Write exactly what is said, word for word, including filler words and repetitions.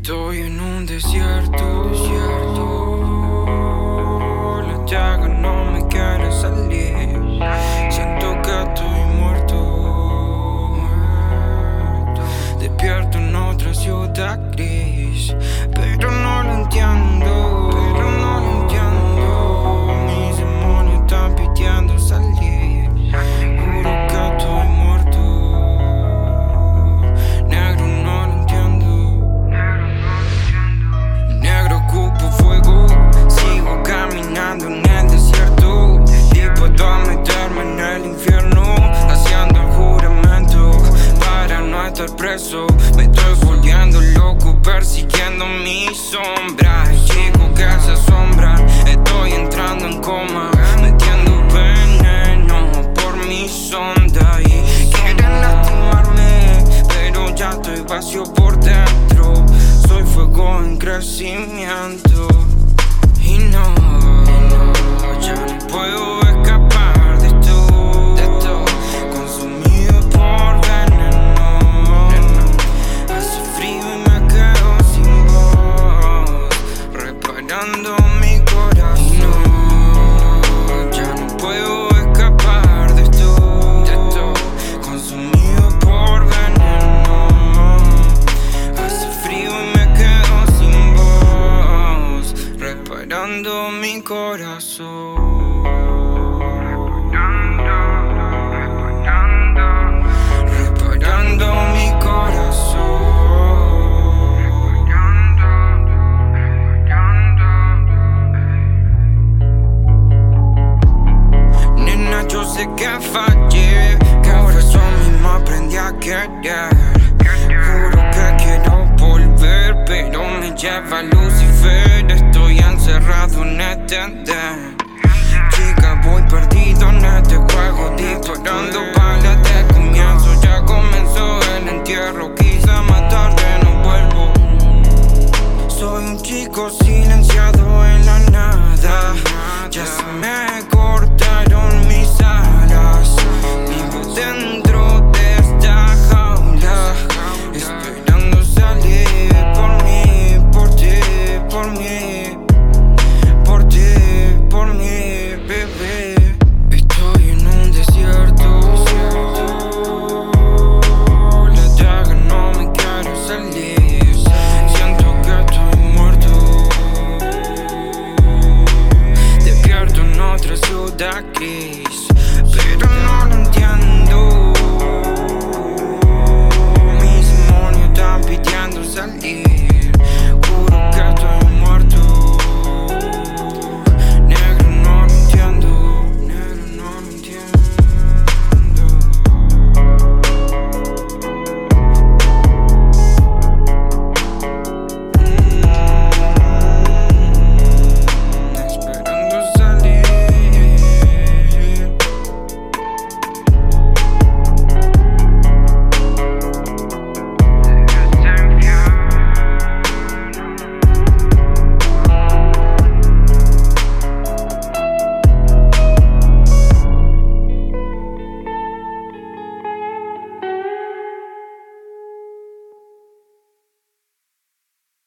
Estoy en un desierto, desierto. La llaga no me quiere salir. Siento que estoy muerto, muerto. Despierto en otra ciudad gris, pero no lo entiendo, pero no lo entiendo. Mis demonios están pidiendo salir. Juro que estoy muerto. Negro, no lo entiendo. Negro, ocupo fuego. Sigo caminando en el desierto y puedo meterme en el infierno, haciendo el juramento para no estar preso. Me estoy volviendo loco, persiguiendo mi sombra. Chico que se asombran, estoy entrando en coma, metiendo veneno por mi sonda. Y quieren lastimarme, pero ya estoy vacío por dentro. Soy fuego en crecimiento. Y no, no, ya no puedo escapar de esto, de esto, consumido por veneno. Hace frío y me quedo sin voz, reparando mi corazón. No, ya no puedo escapar de esto, de esto, consumido por veneno. Hace frío y me quedo sin voz, reparando mi corazón. Reparando mi corazón. Nena, yo sé que fallé, que ahora yo mismo aprendí a querer. Juro que quiero volver, pero me lleva Lucifer. Estoy encerrado en este den.